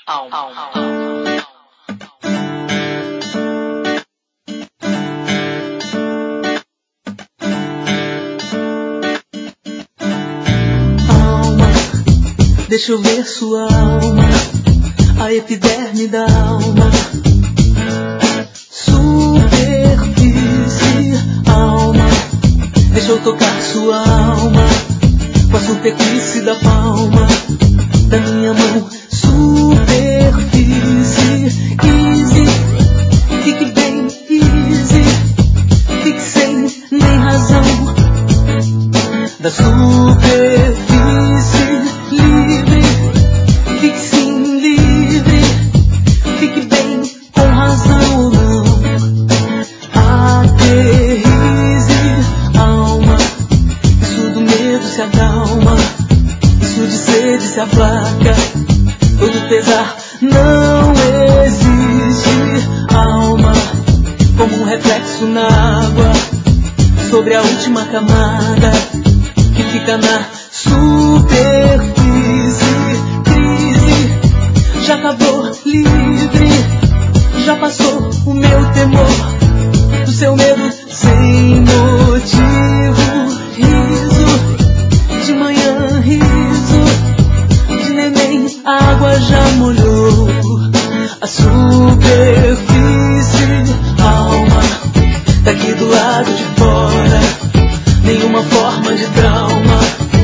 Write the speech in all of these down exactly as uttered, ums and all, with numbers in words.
Alma. Alma. Deixa eu ver sua alma, a epiderme da alma. Superfície, alma. Deixa eu tocar sua alma, com a superfície da palma da minha mão. Superfície, easy. Fique bem, easy. Fique sem nem razão. Da superfície livre, fique sim livre, fique bem com razão ou não. Aterrize, alma, isso do medo se acalma, isso de sede se aplaca, todo pesar não existe, alma, como um reflexo na água, sobre a última camada, que fica na superfície. Crise, já acabou, livre, já passou o meu temor, do seu medo sem motivo. Riso, de manhã riso, de neném a água já molhou a superfície, alma, daqui do lado de fora, nenhuma forma de trauma.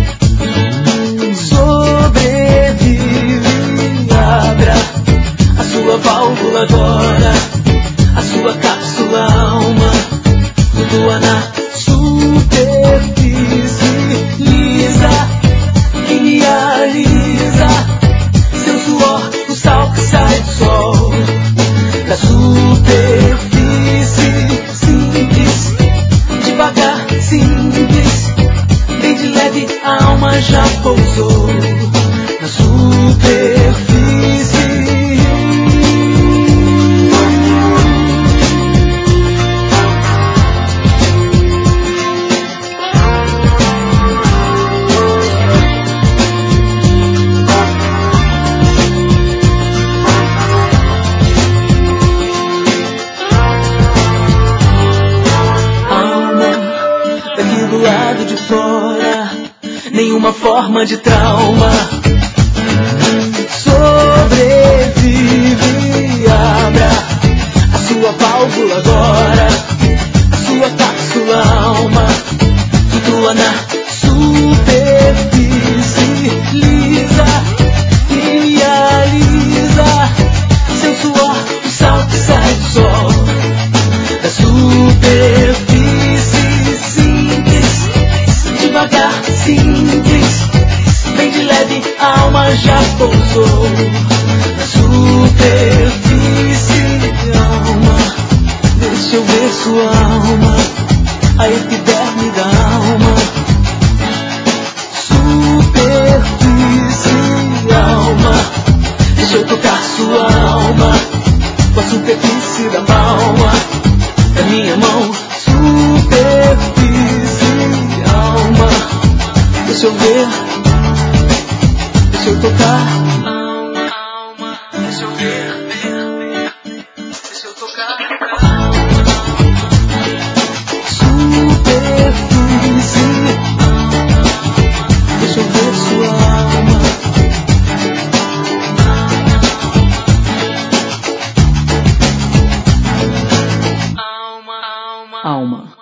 Sobrevive, abra a sua válvula agora, a sua cápsula alma, flutua na superfície lisa, que realiza seu suor, o sal que sai do sol, da superfície simples, devagar, simples, bem de leve, a alma já pousou na superfície. Alma, daqui do lado de fora, nenhuma forma de trauma. Sobrevive, abra a sua válvula agora, a sua cápsula alma, flutua na superfície lisa, que realiza seu suor, o sal que sai do sol, da superfície simples, devagar, simples, bem de leve, a alma já pousou na superfície, alma. Deixa eu ver sua alma, a epiderme da alma. Superfície, alma. Deixa eu tocar sua alma, com a superfície da palma da minha mão. Superfície, alma. Deixa eu ver, deixa eu tocar, alma, alma, deixa eu ver, ver, deixa eu tocar, superfície, deixa eu ver sua alma, alma, alma, alma.